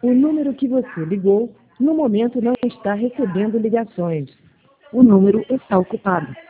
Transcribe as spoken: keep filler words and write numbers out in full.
O número que você ligou, no momento não está recebendo ligações. O número está ocupado.